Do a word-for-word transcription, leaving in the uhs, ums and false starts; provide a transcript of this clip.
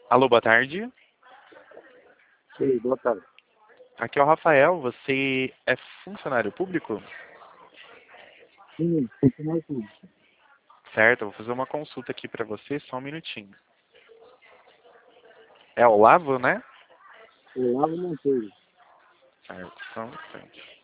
Alô, boa tarde. Sim, boa tarde. Aqui é o Rafael. Você é funcionário público? Sim, funcionário público. Certo, eu vou fazer uma consulta aqui para você, só um minutinho. É Olavo, né? Olavo Monteiro. Certo, só um instante.